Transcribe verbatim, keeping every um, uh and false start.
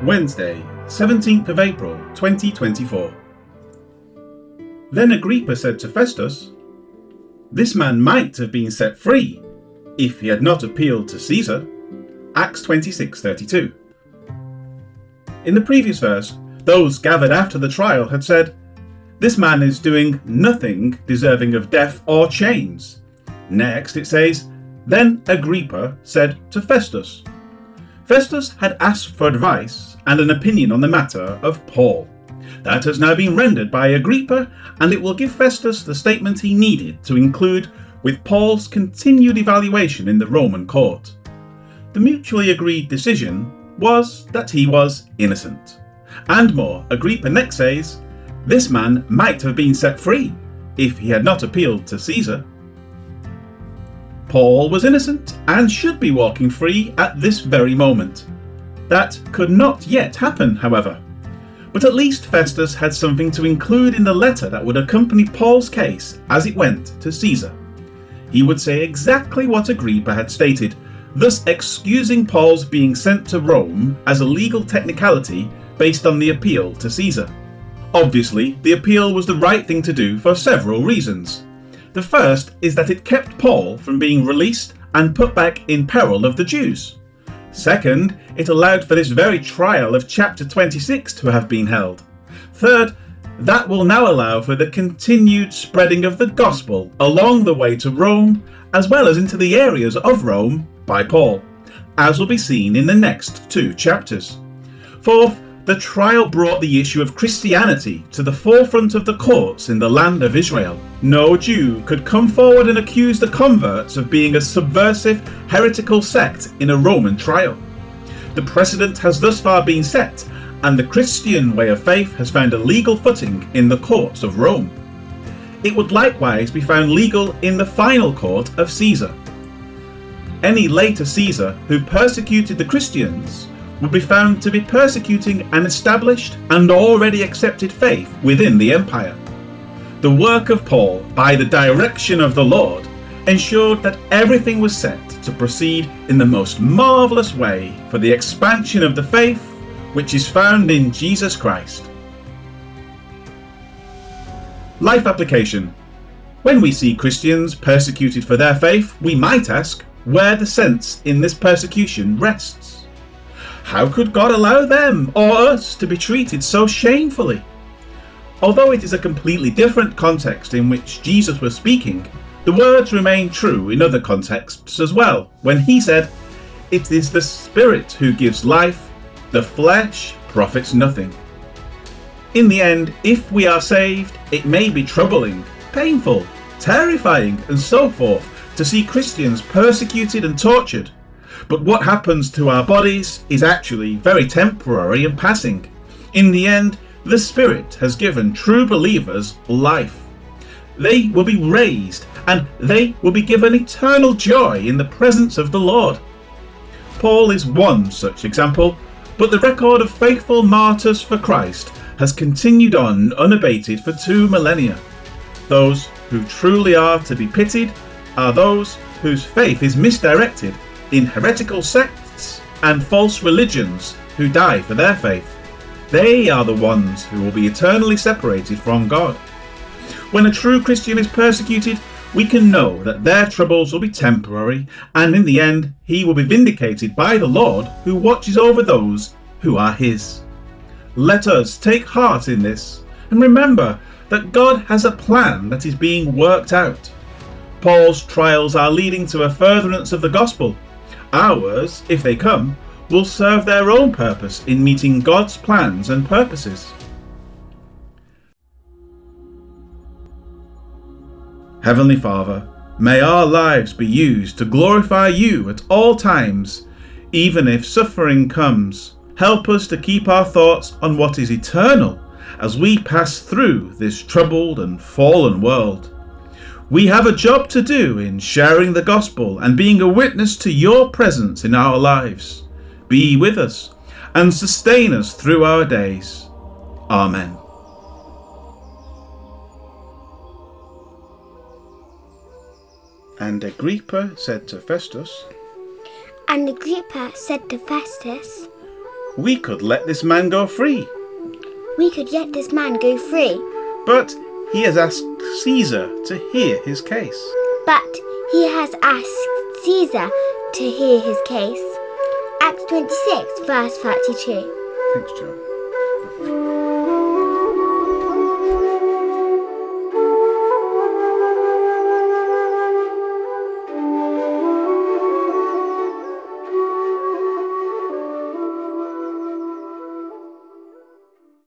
Wednesday, seventeenth of April, twenty twenty-four. Then Agrippa said to Festus, "This man might have been set free if he had not appealed to Caesar." Acts twenty-six thirty-two. In the previous verse, those gathered after the trial had said, "This man is doing nothing deserving of death or chains." Next it says, "Then Agrippa said to Festus." Festus had asked for advice and an opinion on the matter of Paul. That has now been rendered by Agrippa, and it will give Festus the statement he needed to include with Paul's continued evaluation in the Roman court. The mutually agreed decision was that he was innocent. And more, Agrippa next says, "This man might have been set free if he had not appealed to Caesar." Paul was innocent and should be walking free at this very moment. That could not yet happen, however. But at least Festus had something to include in the letter that would accompany Paul's case as it went to Caesar. He would say exactly what Agrippa had stated, thus excusing Paul's being sent to Rome as a legal technicality based on the appeal to Caesar. Obviously, the appeal was the right thing to do for several reasons. The first is that it kept Paul from being released and put back in peril of the Jews. Second, it allowed for this very trial of chapter twenty-six to have been held. Third, that will now allow for the continued spreading of the gospel along the way to Rome, as well as into the areas of Rome by Paul, as will be seen in the next two chapters. Fourth, the trial brought the issue of Christianity to the forefront of the courts in the land of Israel. No Jew could come forward and accuse the converts of being a subversive, heretical sect in a Roman trial. The precedent has thus far been set, and the Christian way of faith has found a legal footing in the courts of Rome. It would likewise be found legal in the final court of Caesar. Any later Caesar who persecuted the Christians would be found to be persecuting an established and already accepted faith within the empire. The work of Paul, by the direction of the Lord, ensured that everything was set to proceed in the most marvellous way for the expansion of the faith which is found in Jesus Christ. Life application. When we see Christians persecuted for their faith, we might ask where the sense in this persecution rests. How could God allow them or us to be treated so shamefully? Although it is a completely different context in which Jesus was speaking, the words remain true in other contexts as well, when he said, "It is the Spirit who gives life, the flesh profits nothing." In the end, if we are saved, it may be troubling, painful, terrifying, and so forth to see Christians persecuted and tortured. But what happens to our bodies is actually very temporary and passing. In the end, the Spirit has given true believers life. They will be raised, and they will be given eternal joy in the presence of the Lord. Paul is one such example, but the record of faithful martyrs for Christ has continued on unabated for two millennia. Those who truly are to be pitied are those whose faith is misdirected in heretical sects and false religions who die for their faith. They are the ones who will be eternally separated from God. When a true Christian is persecuted, we can know that their troubles will be temporary, and in the end he will be vindicated by the Lord who watches over those who are his. Let us take heart in this and remember that God has a plan that is being worked out. Paul's trials are leading to a furtherance of the gospel. Ours, if they come, will serve their own purpose in meeting God's plans and purposes. Heavenly Father, may our lives be used to glorify you at all times, even if suffering comes. Help us to keep our thoughts on what is eternal as we pass through this troubled and fallen world. We have a job to do in sharing the gospel and being a witness to your presence in our lives. Be with us and sustain us through our days. Amen. And Agrippa said to Festus, And Agrippa said to Festus, We could let this man go free. We could let this man go free. But he has asked Caesar to hear his case. But he has asked Caesar to hear his case. Acts twenty-six, verse thirty-two. Thanks, Joe.